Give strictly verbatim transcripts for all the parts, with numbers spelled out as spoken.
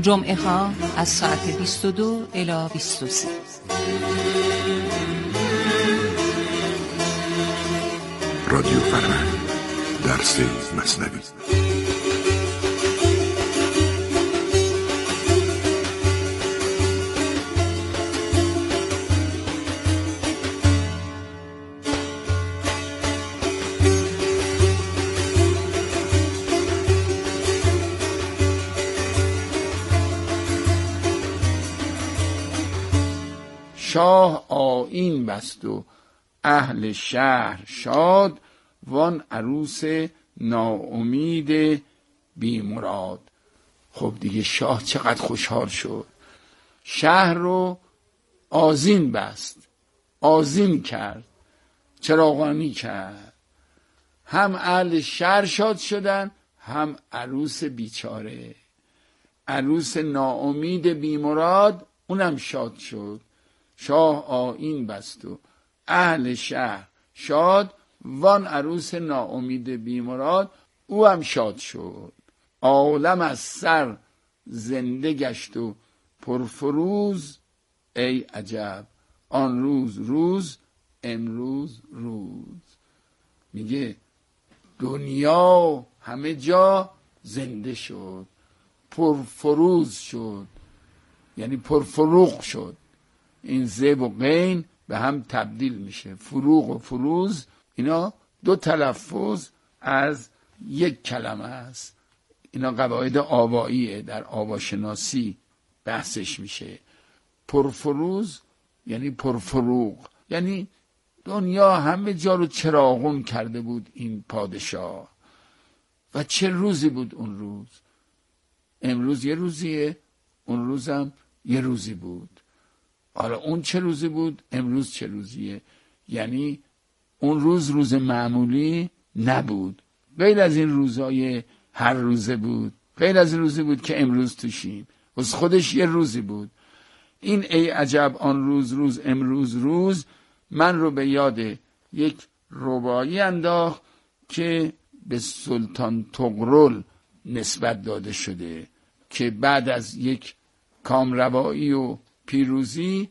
جمعه ها از ساعت بیست و دو الی بیست و سه. رادیو فرهنگ درس مثنوی. شاه آیین بست و اهل شهر شاد، وان عروس ناامید بی مراد. خب دیگه شاه چقدر خوشحال شد، شهر رو آذین بست، آذین کرد، چراغانی کرد. هم اهل شهر شاد شدن، هم عروس بیچاره، عروس ناامید بی مراد اونم شاد شد. شاه آیین بست و اهل شهر شاد، وان عروس ناامید بیمراد او هم شاد شد. عالم از سر زنده گشت و پرفروز، ای عجب آن روز روز امروز روز. میگه دنیا همه جا زنده شد، پرفروز شد، یعنی پرفروغ شد. این زب و غین به هم تبدیل میشه، فروغ و فروز اینا دو تلفظ از یک کلمه است. اینا قواعد آواییه، در آواشناسی بحثش میشه. پرفروز یعنی پرفروغ، یعنی دنیا همه جا رو چراغون کرده بود این پادشاه. و چه روزی بود اون روز؟ امروز یه روزیه، اون روزم یه روزی بود. حالا اون چه روزی بود، امروز چه روزیه؟ یعنی اون روز روز معمولی نبود، غیر از این روزای هر روزه بود، غیر از این روزی بود که امروز توشیم، از خودش یه روزی بود. این ای عجب آن روز روز امروز روز من رو به یاد یک رباعی انداخت که به سلطان طغرل نسبت داده شده، که بعد از یک کامروایی و پیروزی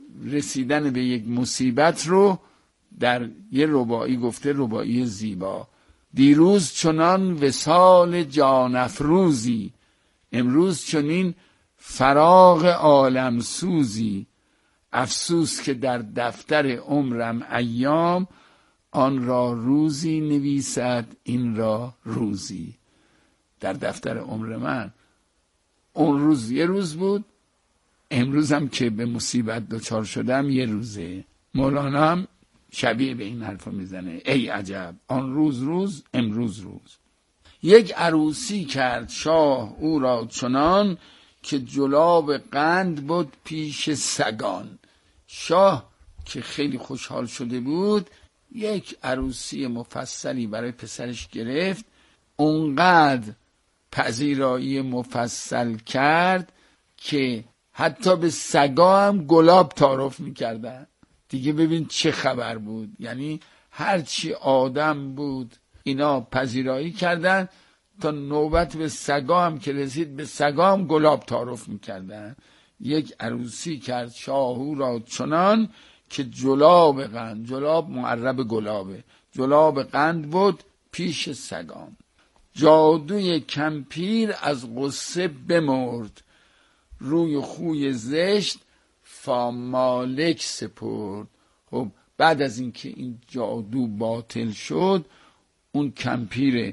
رسیدن به یک مصیبت رو در یه رباعی گفته، رباعی زیبا. دیروز چنان وصال جان افروزی، امروز چنین فراغ عالم سوزی. افسوس که در دفتر عمرم ایام، آن را روزی نویسد این را روزی. در دفتر عمر من اون روز یه روز بود، امروزم که به مصیبت دچار شدم یه روزه. مولانا هم شبیه به این حرفا میزنه، ای عجب آن روز روز امروز روز. یک عروسی کرد شاه او را چنان، که جلاب قند بود پیش سگان. شاه که خیلی خوشحال شده بود، یک عروسی مفصلی برای پسرش گرفت. اونقدر پذیرایی مفصل کرد که حتی به سگا هم گلاب تعارف میکردن. دیگه ببین چه خبر بود، یعنی هرچی آدم بود اینا پذیرایی کردن، تا نوبت به سگا هم که رسید به سگا هم گلاب تعارف میکردن. یک عروسی کرد شاهو را چنان، که جلاب قند، جلاب معرب گلابه، جلاب قند بود پیش سگان. جادوی کمپیر از غصه بمرد، روی خوی زشت فامالک سپرد. خب بعد از اینکه این جادو باطل شد، اون کمپیر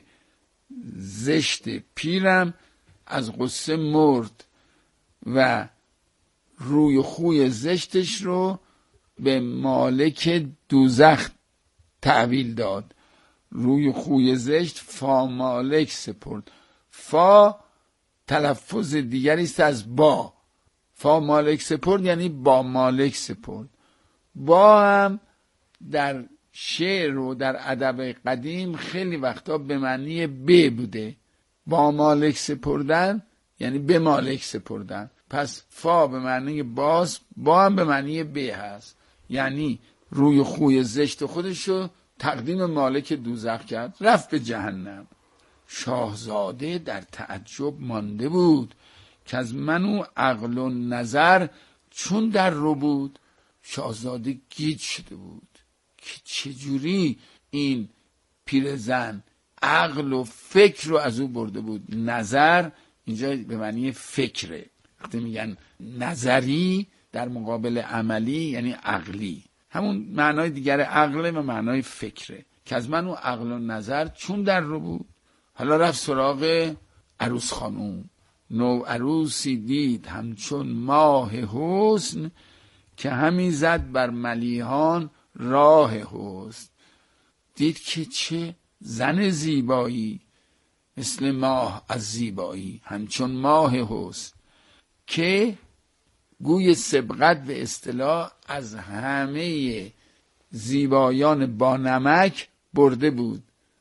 زشت پیرم از غصه مرد و روی خوی زشتش رو به مالک دوزخ تحویل داد. روی خوی زشت فامالک سپرد. فا تلفظ دیگری است از با. فا مالک سپرد یعنی با مالک سپرد. با هم در شعر و در ادب قدیم خیلی وقتا به معنی ب بوده. با مالک سپردن یعنی به مالک سپردن. پس فا به معنی باز، با هم به معنی ب هست، یعنی روی خوی زشت خودشو تقدیم مالک دوزخ کرد، رفت به جهنم. شاهزاده در تعجب مانده بود که از منو عقل و نظر چون در رو بود. شاهزاده گیج شده بود که چجوری این پیرزن عقل و فکر رو از او برده بود. نظر اینجا به معنی فکره. وقتی میگن نظری در مقابل عملی یعنی عقلی، همون معنای دیگر عقله و معنای فکره. که از من و عقل و نظر چون در رو بود. حالا رفت سراغ عروس خانوم. نو عروسی دید همچون ماه حسن، که همی زد بر ملیحان راه حسن. دید که چه زن زیبایی، مثل ماه از زیبایی، همچون ماه حسن، که گوی سبقت به اصطلاح از همه زیبایان با نمک برده بود.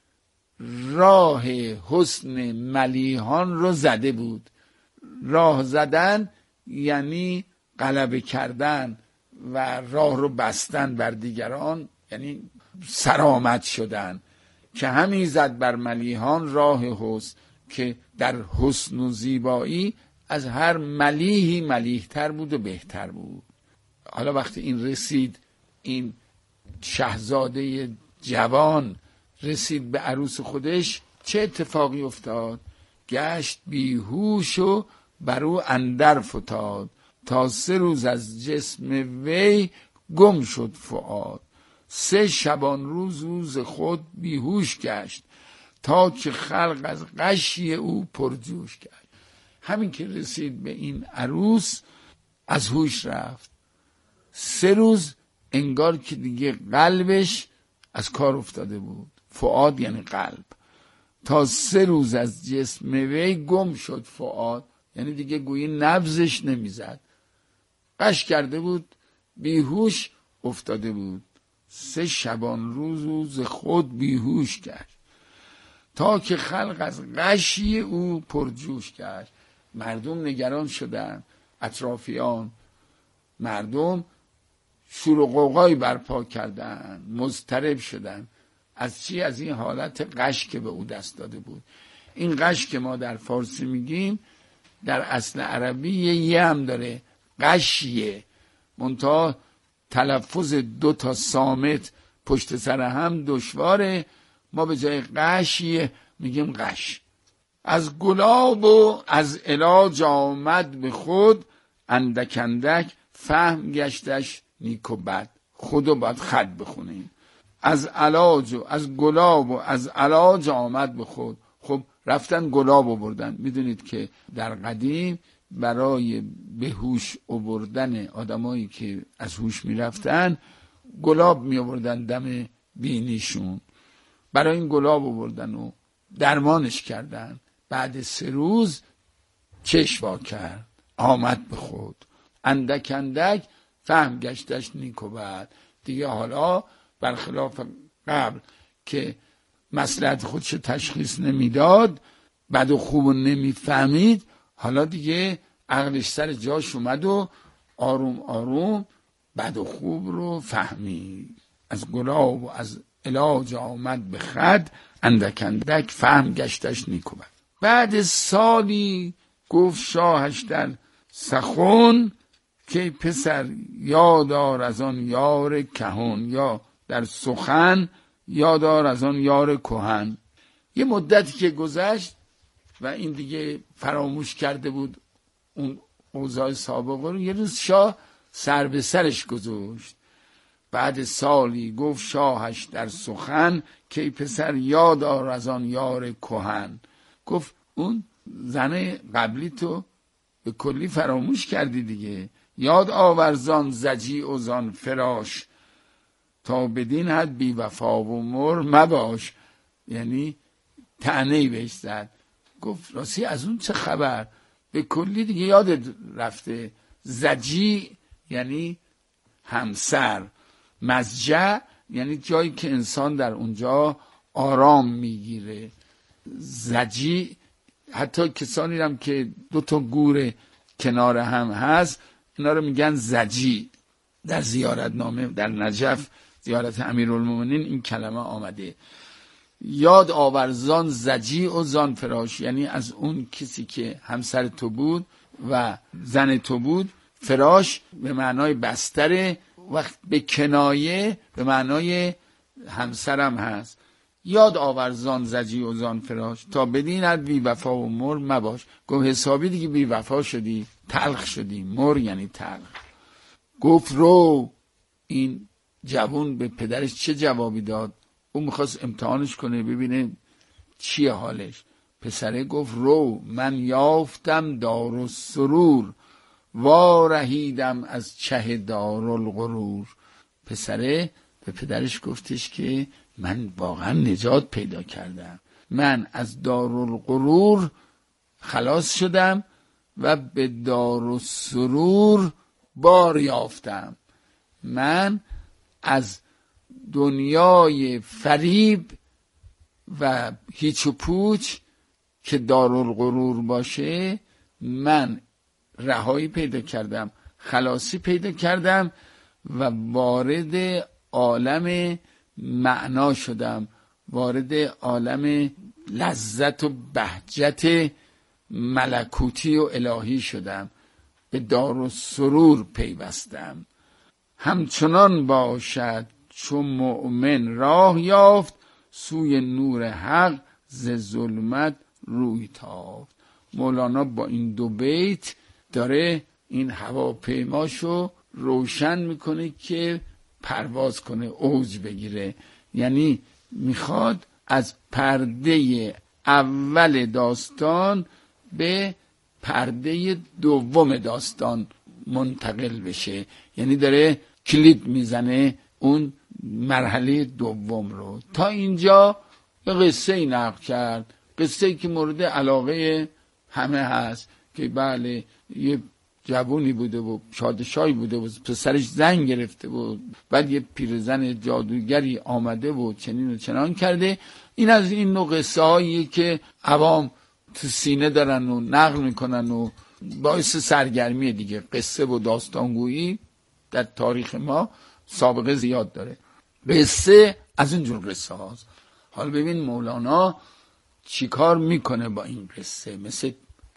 راه حسن ملیحان رو زده بود. راه زدن یعنی غلبه کردن و راه رو بستن بر دیگران، یعنی سرآمد شدن. که همی زد بر ملیحان راه حسن، که در حسن و زیبایی از هر ملیحی ملیحتر بود و بهتر بود. حالا وقتی این رسید، این شاهزاده جوان رسید به عروس خودش، چه اتفاقی افتاد؟ گشت بیهوش و بر او اندر فتاد، تا سه روز از جسم وی گم شد فؤاد. سه شبان روز روز خود بیهوش گشت، تا که خلق از غشی او پرجوش گشت. همین که رسید به این عروس از هوش رفت. سه روز انگار که دیگه قلبش از کار افتاده بود. فؤاد یعنی قلب. تا سه روز از جسم وی گم شد فؤاد، یعنی دیگه گویی نبضش نمیزد. غش کرده بود، بیهوش افتاده بود. سه شبان روز روز خود بیهوش گشت، تا که خلق از غشی او پرجوش گشت. مردم نگران شدن، اطرافیان مردم شور و غوغای برپا کردن، مضطرب شدن. از چی؟ از این حالت غش که به او دست داده بود. این غش که ما در فارسی میگیم در اصل عربی یه یه هم داره، غشیه، منتها تلفظ دو تا صامت پشت سر هم دشواره. ما به جای غشیه میگیم غش. از گلاب و از علاج آمد به خود، اندک اندک فهم گشتش نیک و بد. خودو باید خط بخونیم. از علاج و از گلاب و از علاج آمد به خود. خب رفتن گلاب آوردن. میدونید که در قدیم برای به هوش آوردن آدمایی که از هوش میرفتن گلاب می آوردن دم بینیشون. برای این گلاب آوردن و درمانش کردن. بعد سه روز چشم وا کرد، آمد به خود. اندک اندک فهم گشتش نیک و بد. دیگه حالا برخلاف قبل که مصلحت خودش تشخیص نمیداد، بد و خوب نمیفهمید، حالا دیگه عقلش سر جاش اومد و آروم آروم بد و خوب رو فهمید. از گلاب و از علاج آمد به خد، اندک اندک فهم گشتش نیک و بد. بعد سالی گفت شاهش در سخن، که پسر یادار از آن یار کهن. یا در سخن یادار از آن یار کهن. یه مدتی که گذشت و این دیگه فراموش کرده بود اون اوضاع سابقه رو، یه روز شاه سر به سرش گذاشت. بعد سالی گفت شاهش در سخن، که پسر یادار از آن یار کهن. گفت اون زن قبلی تو به کلی فراموش کردی دیگه. یاد آورزان زجی و زان فراش، تا بدین حد بی وفا و مر مباش. یعنی طعنه‌ای بهش زد. گفت راستی از اون چه خبر؟ به کلی دیگه یادت رفته. زجی یعنی همسر، مزجع یعنی جایی که انسان در اونجا آرام میگیره. زجی حتی کسانی هم که دو تا گور کنار هم هست اینا رو میگن زجی. در زیارتنامه در نجف زیارت امیرالمومنین این کلمه آمده. یاد آورزان زجی و زان فراش، یعنی از اون کسی که همسر تو بود و زن تو بود، فراش به معنای بستره، وقت به کنایه به معنای همسرم هست. یاد آور زان زجی و زان فراش، تا بدین حد بی وفا و مر مباش. گفت حسابی دیگه بی وفا شدی، تلخ شدی. مر یعنی تلخ. گفت رو. این جوون به پدرش چه جوابی داد؟ اون میخواست امتحانش کنه ببینه چیه حالش. پسره گفت رو، من یافتم دار و سرور، وارهیدم از چه دار الغرور. پسره به پدرش گفتش که من واقعا نجات پیدا کردم، من از دارالغرور خلاص شدم و به دارالسرور بار یافتم. من از دنیای فریب و هیچ و پوچ که دارالغرور باشه من رهایی پیدا کردم، خلاصی پیدا کردم و وارد عالم معنا شدم، وارد عالم لذت و بهجت ملکوتی و الهی شدم، به دار و سرور پیوستم. همچنان باشد چو مؤمن راه یافت، سوی نور حق ز ظلمت روی تافت. مولانا با این دو بیت داره این هواپیماشو روشن میکنه که پرواز کنه، اوج بگیره. یعنی میخواد از پرده اول داستان به پرده دوم داستان منتقل بشه. یعنی داره کلید میزنه اون مرحله دوم رو. تا اینجا یه قصه ای نقل کرد، قصه ای که مورد علاقه همه هست که بله یه جوونی بوده و شادشایی بوده و پسرش زن گرفته و بعد یه پیرزن جادوگری آمده و چنین و چنان کرده. این از این نوع قصه هایی که عوام تو سینه دارن و نقل میکنن و باعث سرگرمی دیگه. قصه و داستانگویی در تاریخ ما سابقه زیاد داره. قصه از اینجور قصه هاست. حالا ببین مولانا چی کار میکنه با این قصه، مثل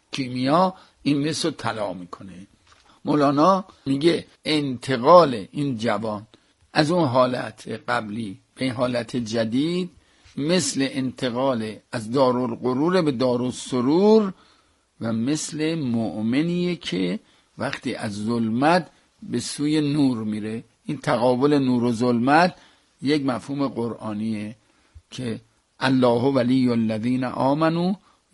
کیمیا این مثل طلا میکنه. مولانا میگه انتقال این جوان از اون حالت قبلی به این حالت جدید مثل انتقال از دارالغرور به دارالسرور و مثل مؤمنیه که وقتی از ظلمت به سوی نور میره. این تقابل نور و ظلمت یک مفهوم قرآنیه که الله ولی الذین آمنوا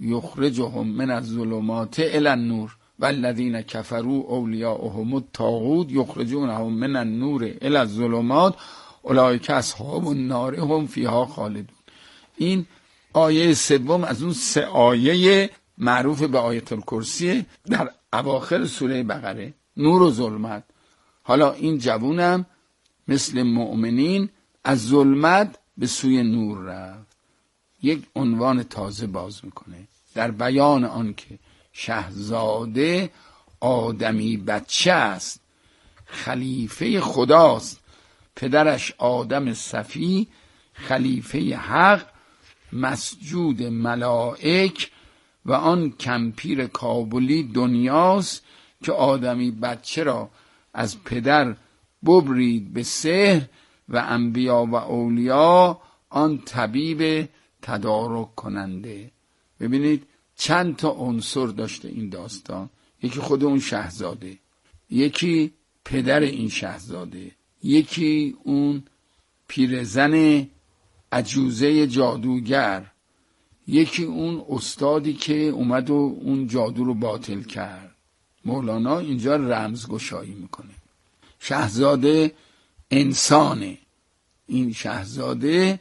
یخرجهم من الظلمات الی النور والذین کفروا اولیاؤهم الطاغوت یخرجونهم من النور الی الظلمات اولئک اصحاب النار هم فیها خالدون. این آیه سوم از اون سه آیه معروف به آیت الکرسی در اواخر سوره بقره، نور و ظلمت. حالا این جوونم مثل مؤمنین از ظلمت به سوی نور رفت. یک عنوان تازه باز میکنه در بیان آن که شهزاده آدمی بچه است، خلیفه خداست، پدرش آدم صفی، خلیفه حق، مسجود ملائک و آن کمپیر کابلی دنیاست که آدمی بچه را از پدر ببرید به سحر و انبیا و اولیا آن طبیب تدارک کننده. ببینید چند تا عنصر داشته این داستان. یکی خود اون شاهزاده، یکی پدر این شاهزاده، یکی اون پیرزن عجوزه جادوگر، یکی اون استادی که اومد و اون جادو رو باطل کرد. مولانا اینجا رمزگشایی میکنه. شاهزاده انسانه. این شاهزاده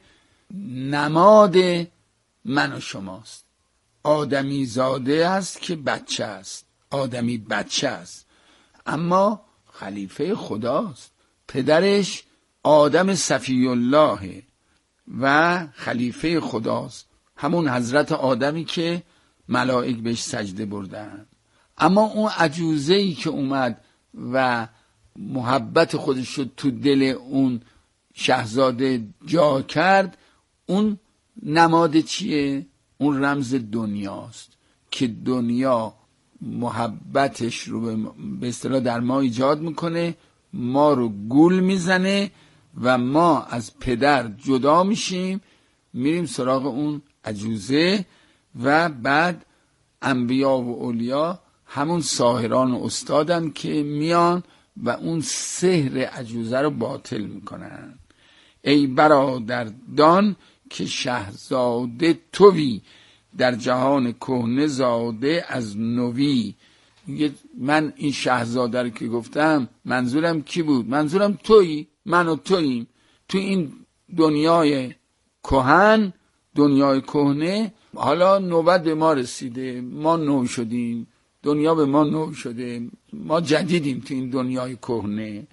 نماد من و شماست. آدمی زاده است که بچه است، آدمی بچه است، اما خلیفه خداست. پدرش آدم صفی الله و خلیفه خداست، همون حضرت آدمی که ملائک بهش سجده بردن. اما اون عجوزه‌ای که اومد و محبت خودش رو تو دل اون شاهزاده جا کرد، اون نماد چیه؟ اون رمز دنیاست که دنیا محبتش رو به اصطلاح در ما ایجاد میکنه، ما رو گول میزنه و ما از پدر جدا میشیم، میریم سراغ اون عجوزه و بعد انبیا و اولیا همون ساحران و استادن که میان و اون سحر عجوزه رو باطل میکنن. ای برادر دان که شهزاده تویی، در جهان کهنه زاده از نوی. من این شهزاده رو که گفتم منظورم کی بود؟ منظورم تویی، من و توییم. تو این دنیای کهن، دنیای کهنه، حالا نوبت به ما رسیده، ما نو شدیم، دنیا به ما نو شده، ما جدیدیم تو این دنیای کهنه.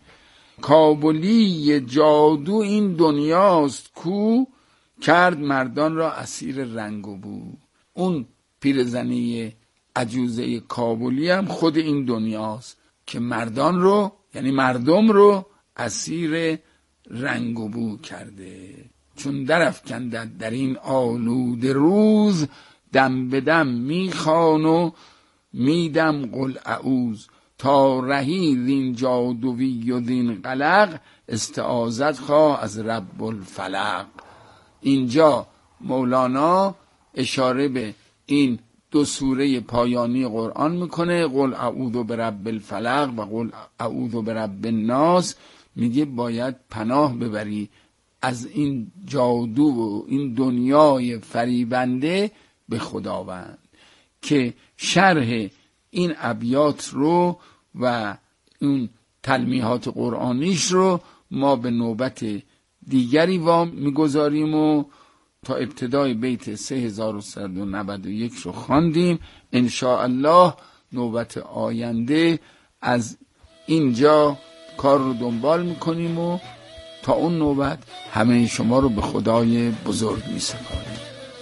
کابلی جادو این دنیاست کو، کرد مردان را اسیر رنگ و بو. اون پیرزنی عجوزه کابلی هم خود این دنیاست که مردان رو، یعنی مردم رو اسیر رنگ و بو کرده. چون درافکندد در این آلوده روز، دم به دم میخوان و میدم قل اعوذ. تا رهی زین جادوی و زین قلق، استعاذت خواه از رب الفلق. اینجا مولانا اشاره به این دو سوره پایانی قرآن میکنه، قل اعوذ برب الفلق و قل اعوذ برب الناس. میگه باید پناه ببری از این جادو و این دنیای فریبنده به خداوند. که شرح این ابیات رو و اون تلمیحات قرآنیش رو ما به نوبت دیگری وام میگذاریم و تا ابتدای بیت سه هزار و صد و نود و یک رو خواندیم. ان شاء الله نوبت آینده از اینجا کار رو دنبال میکنیم و تا اون نوبت همه شما رو به خدای بزرگ میسپاریم.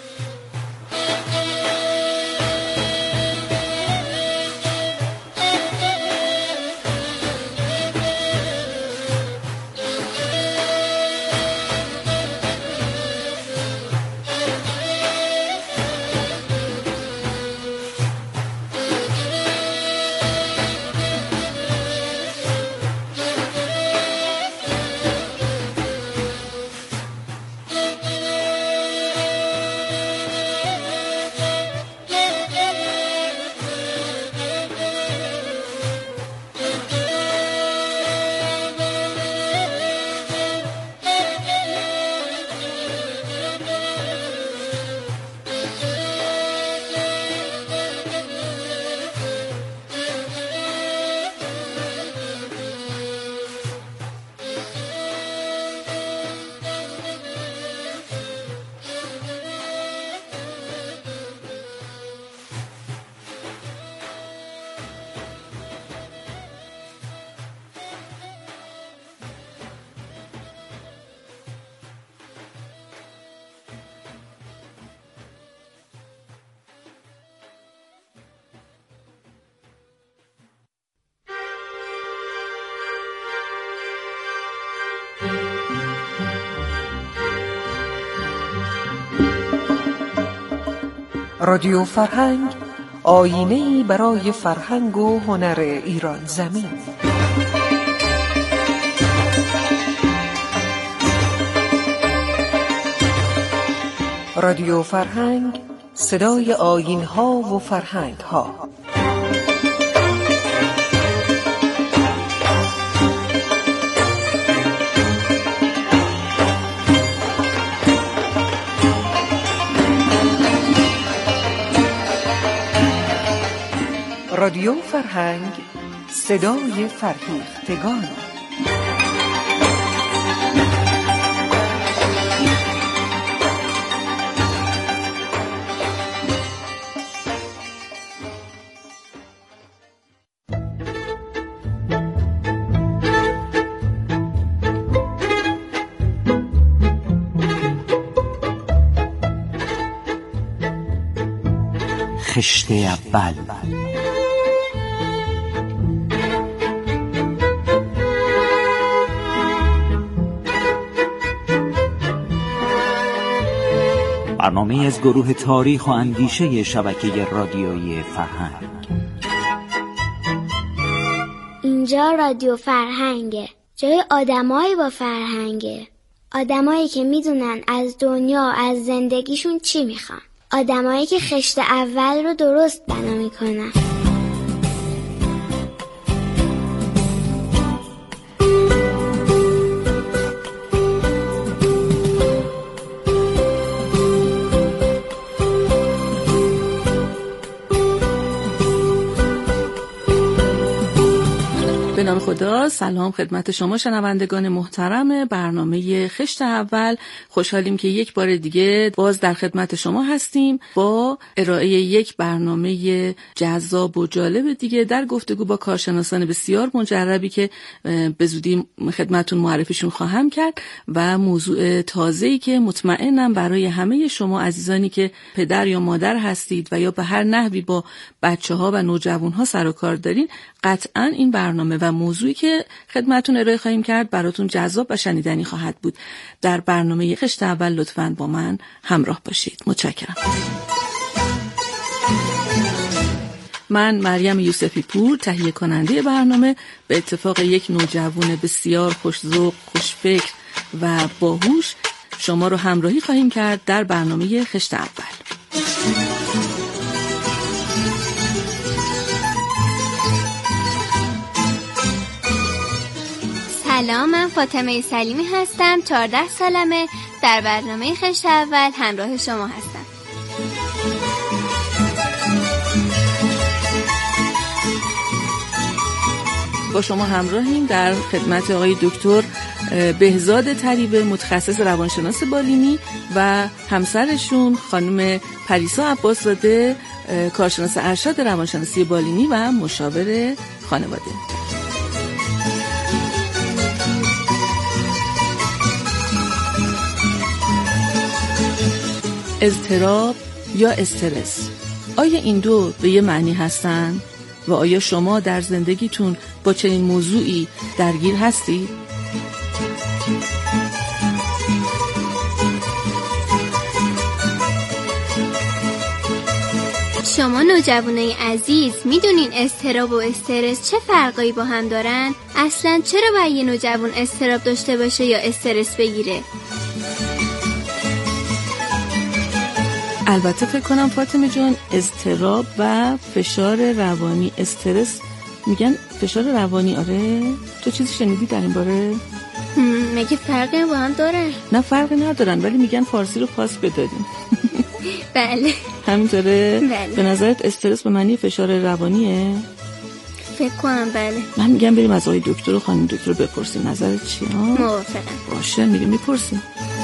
رادیو فرهنگ، آیینه‌ای برای فرهنگ و هنر ایران زمین. رادیو فرهنگ، صدای آیین‌ها و فرهنگ‌ها. رادیو فرهنگ، صدای فرهیختگان. خشت اول. برنامه از گروه تاریخ و اندیشه شبکه رادیویی فرهنگ. اینجا رادیو فرهنگه، جای آدمایی با فرهنگه، آدمایی که میدونن از دنیا، از زندگیشون چی میخوان، آدمایی که خشت اول رو درست بنا میکنن. به نام خدا. سلام خدمت شما شنوندگان محترم برنامه خشت اول. خوشحالیم که یک بار دیگه باز در خدمت شما هستیم با ارائه یک برنامه جذاب و جالب دیگه در گفتگو با کارشناسان بسیار مجربی که به زودی خدمتتون معرفیشون خواهم کرد و موضوع تازه‌ای که مطمئنم برای همه شما عزیزانی که پدر یا مادر هستید و یا به هر نحوی با بچه‌ها و نوجوان‌ها سر و کار دارین، قطعاً این برنامه و موضوعی که خدمتتون ارائه خواهیم کرد براتون جذاب و شنیدنی خواهد بود. در برنامه خشت اول لطفاً با من همراه باشید. متشکرم. من مریم یوسفی پور، تهیه کننده برنامه، به اتفاق یک نوجوان بسیار خوش‌ذوق، خوشفکر و باهوش شما رو همراهی خواهیم کرد در برنامه خشت اول. سلام، من فاطمه سلیمی هستم، چهارده سالمه، در برنامه خشت اول همراه شما هستم. با شما همراهیم در خدمت آقای دکتر بهزاد طریبه، متخصص روانشناس بالینی و همسرشون خانم پریسا عباس‌زاده، کارشناس ارشد روانشناسی بالینی و مشاور خانواده. اضطراب یا استرس، آیا این دو به یه معنی هستن؟ و آیا شما در زندگیتون با چنین موضوعی درگیر هستید؟ شما نوجوانای عزیز میدونین اضطراب و استرس چه فرقایی با هم دارن؟ اصلاً چرا باید یه نوجوان اضطراب داشته باشه یا استرس بگیره؟ البته فکر کنم فاطمه جان اضطراب و فشار روانی، استرس میگن فشار روانی. آره تو چیزی شنیدی در این باره؟ مگه فرقی با هم داره؟ نه فرقی ندارن، ولی میگن فارسی رو پاس بدادیم. بله همینطوره؟ بله. به نظرت استرس به معنی فشار روانیه؟ فکر کنم بله. من میگم بریم از آقای دکتر و خانم دکتر بپرسیم نظرت چیه؟ موافقم. باشه میگه میپرسیم.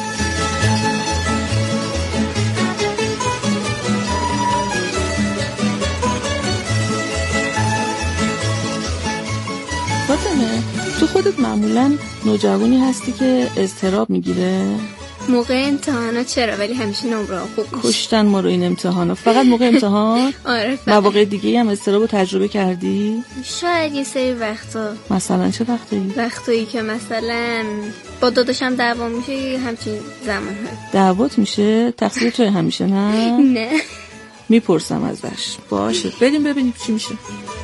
فاطمه تو خودت معمولا نوجوانی هستی که اضطراب میگیره؟ موقع امتحانا چرا، ولی همیشه نمره خوب میشه. کشتن ما رو این امتحانا. فقط موقع امتحان؟ آره. مواقع دیگه هم اضطراب رو تجربه کردی؟ شاید یه سری وقتا. مثلا چه وقتی؟ وقتایی که مثلا با داداشم دعوا میشه، همچین زمان ها دعوات میشه؟ تقصیر توی همیشه نه؟ نه میپرسم ازش. باشه بریم ببینیم چی میشه.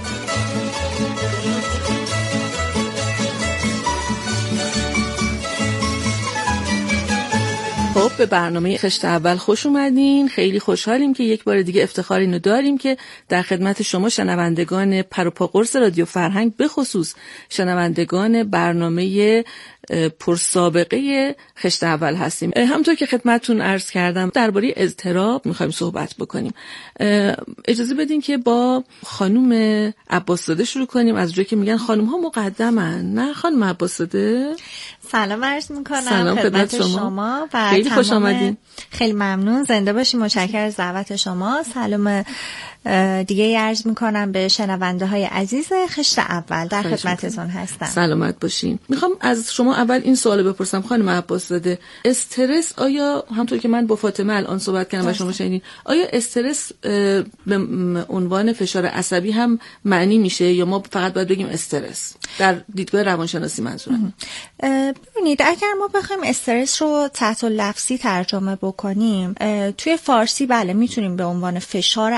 خب به برنامه خشت اول خوش اومدین. خیلی خوشحالیم که یک بار دیگه افتخار اینو داریم که در خدمت شما شنوندگان پروپاقرص رادیو فرهنگ، به خصوص شنوندگان برنامه پرسابقه خشت اول هستیم. همونطور که خدمتتون عرض کردم درباره اضطراب میخوایم صحبت بکنیم. اجازه بدین که با خانم عباس‌زاده شروع کنیم، از جایی که میگن خانم ها مقدمن. نه خانم عباس‌زاده، سلام عرض میکنم سلام خدمت شما, شما و خیلی خوش آمدین. خیلی ممنون، زنده باشیم. متشکرم از دعوت شما. سلام دیگه عرض میکنم به شنونده های عزیز خشت اول، در خدمتتون هستم. سلامت باشین. میخوام از شما اول این سوال بپرسم خانم عباس‌زاده، استرس آیا همونطور که من با فاطمه الان صحبت کردم و شما شنیدین، آیا استرس به عنوان فشار عصبی هم معنی میشه یا ما فقط باید بگیم استرس در دیدگاه روانشناسی منظورم؟ ببینید اگر ما بخوایم استرس رو تحت لفظی ترجمه بکنیم، توی فارسی بله میتونیم به عنوان فشار عصبی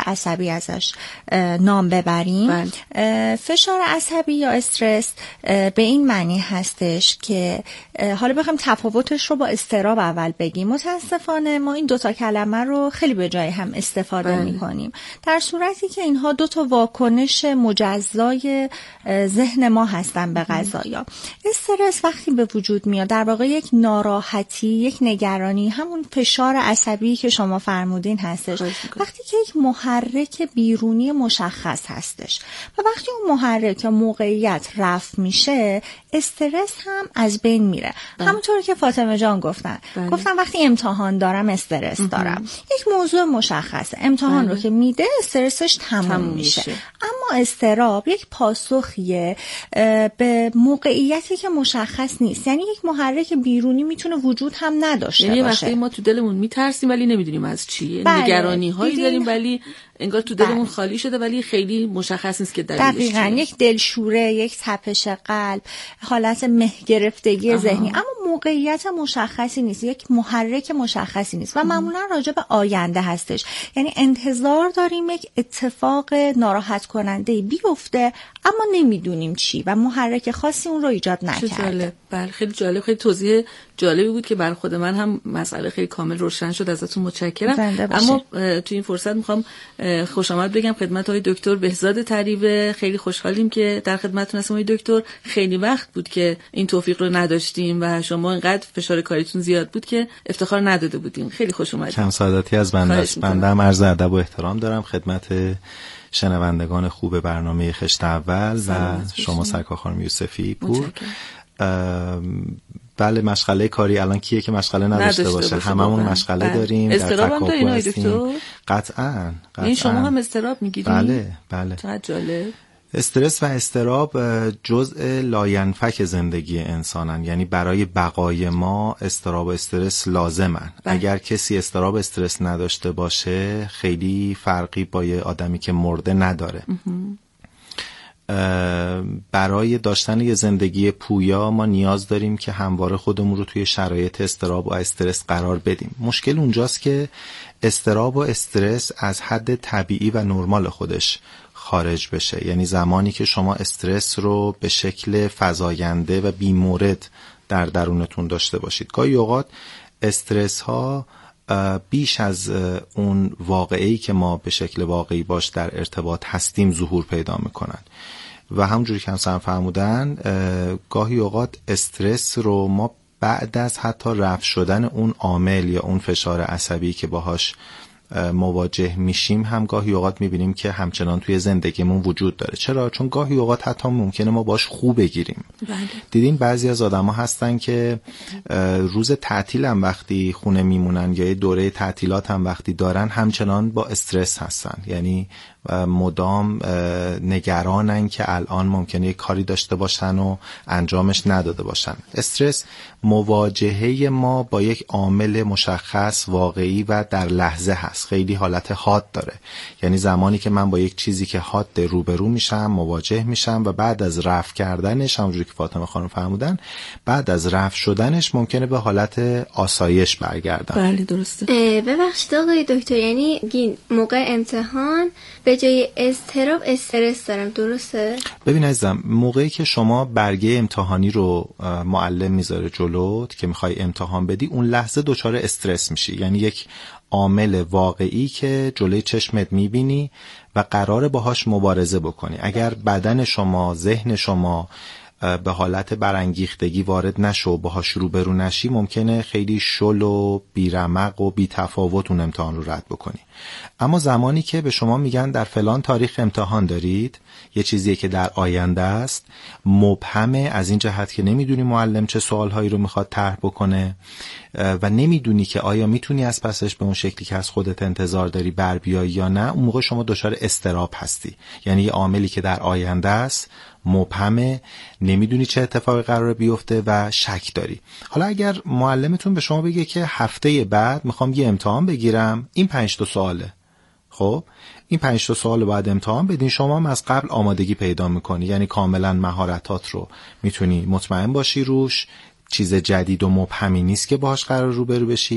ازش نام ببریم. بله. فشار عصبی یا استرس به این معنی هستش که حالا بخوایم تفاوتش رو با اضطراب اول بگیم. متاسفانه ما این دوتا کلمه رو خیلی به جای هم استفاده بله. میکنیم، در صورتی که اینها دوتا واکنش مجزای ذهن ما هستن به قضایا. استرس وقتی به وجود میاد در واقع یک ناراحتی، یک نگرانی، همون فشار عصبی که شما فرمودین هستش. وقتی که یک محرک بیرونی مشخص هستش و وقتی اون محرک یا موقعیت رفع میشه، استرس هم از بین میره. بله. همونطور که فاطمه جان گفتن بله. گفتن وقتی امتحان دارم استرس دارم. یک موضوع مشخصه، امتحان بله. رو که میده استرسش تموم, تموم میشه. میشه. اما اضطراب یک پاسخیه به موقعیتی که مشخص نیست، یعنی یک محرک بیرونی میتونه وجود هم نداشته یعنی باشه. وقتی ما تو دلمون میترسیم ولی نمیدونیم از چیه، بله. نگرانی هایی داریم ولی انگار تو دلمون بله. خالی شده ولی خیلی مشخص نیست که دلیلش چیه. دقیقاً یک دلشوره، یک تپش قلب، حالت مه گرفتگی ذهنی، اما موقعیت مشخصی نیست، یک محرک مشخصی نیست و معمولا راجع به آینده هستش. یعنی انتظار داریم یک اتفاق ناراحت کننده بیفته اما نمیدونیم چی و محرک خاصی اون رو ایجاد نکرده. بله خیلی جالب، خیلی توضیح جالبی بود که برای خود من هم مسئله خیلی کامل روشن شد. ازتون متشکرم. اما تو این فرصت میخوام خوش آمد بگم خدمت آقای دکتر بهزاد طریوه. خیلی خوشحالیم که در خدمتتون هستیم آقای دکتر. خیلی وقت بود که این توفیق رو نداشتیم و شما اینقدر فشار کاریتون زیاد بود که افتخار نداده بودیم. خیلی خوش اومدید. کم سعادتی از بنده است. بنده هم عرض ادب و احترام دارم خدمت شنوندگان خوب برنامه خشت اول و شما سرکار خانم یوسفی پور. بله مشغله کاری الان کیه که مشغله نداشته باشه؟ هممون مشغله بله. داریم. استراب هم دارین آقای دکتر؟ قطعاً. این شما هم استراب میگیرید؟ بله بله. چقدر جالب. استرس و استراب جزء لاینفک زندگی انسانن، یعنی برای بقای ما استراب و استرس لازمن. بله. اگر کسی استراب استرس نداشته باشه خیلی فرقی با یه آدمی که مرده نداره. برای داشتن یه زندگی پویا ما نیاز داریم که همواره خودمون رو توی شرایط استراب و استرس قرار بدیم. مشکل اونجاست که استراب و استرس از حد طبیعی و نرمال خودش خارج بشه، یعنی زمانی که شما استرس رو به شکل فزاینده و بی‌مورد در درونتون داشته باشید. گاهی اوقات استرس ها بیش از اون واقعی که ما به شکل واقعی باش در ارتباط هستیم ظهور پیدا میکنن و همونجوری که همسرم فرمودن گاهی اوقات استرس رو ما بعد از حتی رفع شدن اون عامل یا اون فشار عصبی که باهاش مواجه میشیم هم گاهی اوقات میبینیم که همچنان توی زندگیمون وجود داره. چرا؟ چون گاهی اوقات حتی ممکنه ما باش خوب بگیریم. بله. دیدین بعضی از آدما هستن که روز تعطیل هم وقتی خونه میمونن یا دوره تعطیلات هم وقتی دارن همچنان با استرس هستن، یعنی مدام نگرانن که الان ممکنه یک کاری داشته باشن و انجامش نداده باشن. استرس مواجهه ما با یک عامل مشخص واقعی و در لحظه هست. خیلی حالت حاد داره، یعنی زمانی که من با یک چیزی که حاد روبرو میشم، مواجه میشم و بعد از رفع کردنش، همونجوری که فاطمه خانم فرمودن، بعد از رفع شدنش ممکنه به حالت آسایش برگردم. بله درسته. ببخشید آقای دکتر، یعنی موقع امتحان به جای اضطراب استرس دارم، درسته؟ ببین عزیزم، موقعی که شما برگه امتحانی رو معلم میذاره جلوت که میخوای امتحان بدی، اون لحظه دچار استرس میشی، یعنی یک عامل واقعی که جلوی چشمت میبینی و قراره باهاش مبارزه بکنی. اگر بدن شما، ذهن شما به حالت برانگیختگی وارد نشو و باهاش روبرو نشی، ممکنه خیلی شل و بیرمق و بی‌تفاوت اون امتحان رو رد بکنی. اما زمانی که به شما میگن در فلان تاریخ امتحان دارید، یه چیزیه که در آینده است، مبهمه از این جهت که نمیدونی معلم چه سوالهایی رو میخواد طرح بکنه و نمیدونی که آیا میتونی از پسش به اون شکلی که از خودت انتظار داری بر بیایی یا نه، اون موقع شما دچار اضطراب هستی. یعنی یه عاملی که در آینده است، مبهمه، نمیدونی چه اتفاقی قراره بیفته و شک داری. حالا اگر معلمتون به شما بگه که هفته بعد میخوام یه امتحان بگیرم، این پنج تا سواله، خب این پنج تا سوال بعد امتحان بدین، شما هم از قبل آمادگی پیدا میکنی، یعنی کاملا مهارتات رو میتونی مطمئن باشی روش، چیز جدید و مبهمی نیست که باهاش قرار روبرو بشی